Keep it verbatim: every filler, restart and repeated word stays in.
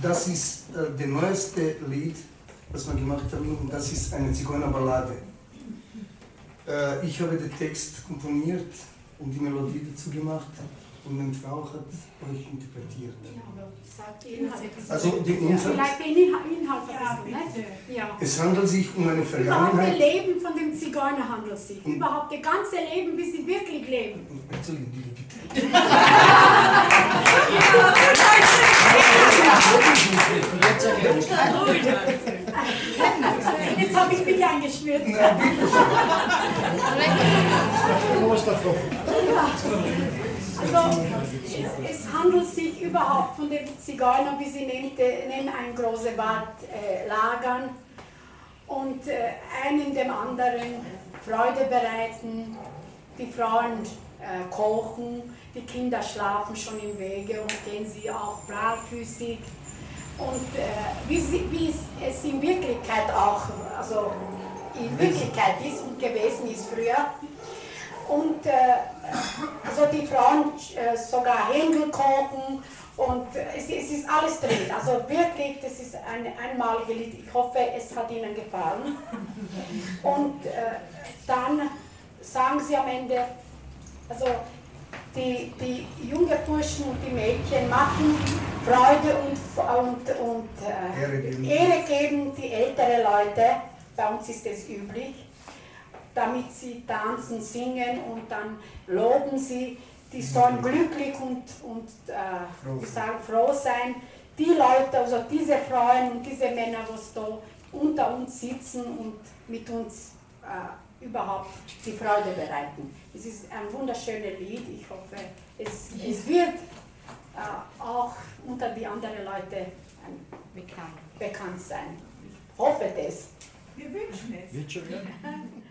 das ist äh, das neueste Lied, das wir gemacht haben, und das ist eine Zigeunerballade. Äh, ich habe den Text komponiert und die Melodie dazu gemacht und meine Frau hat euch interpretiert. Ja, aber sagt die Inhalte. Also den Inhalt, Vielleicht den Inhalt ein bisschen, ne? Ja. es handelt sich um eine Überhaupt das Vergangenheit. Leben von dem Zigeuner handelt sich. Überhaupt das ganze Leben, wie sie wirklich leben. Entschuldigung, bitte. Jetzt habe ich mich eingeschwört. Also, es, es handelt sich überhaupt von den Zigeunern, wie sie nennt, nennen, ein großes Bad äh, lagern und äh, einen dem anderen Freude bereiten, die Frauen äh, kochen, die Kinder schlafen schon im Wege und gehen sie auch barfüßig. Und äh, wie, sie, wie es in Wirklichkeit auch, also in Wirklichkeit ist und gewesen ist früher. Und äh, also die Frauen äh, sogar Händel kochen und äh, es, es ist alles drin. Also wirklich, das ist ein einmaliges Lied. Ich hoffe, es hat Ihnen gefallen. Und äh, dann sagen sie am Ende, also die, die jungen Burschen und die Mädchen machen Freude und, und, und äh, Ehre geben. Ehre geben die älteren Leute, bei uns ist es üblich, damit sie tanzen, singen und dann loben sie, die sollen glücklich und, und äh, wie sagen, froh sein. Die Leute, also diese Frauen und diese Männer, die da unter uns sitzen und mit uns äh, überhaupt die Freude bereiten. Es ist ein wunderschönes Lied. Ich hoffe, es, es wird äh, auch unter die anderen Leute ein, bekannt. bekannt sein. Ich hoffe das. Wir wünschen es. Wird schon werden.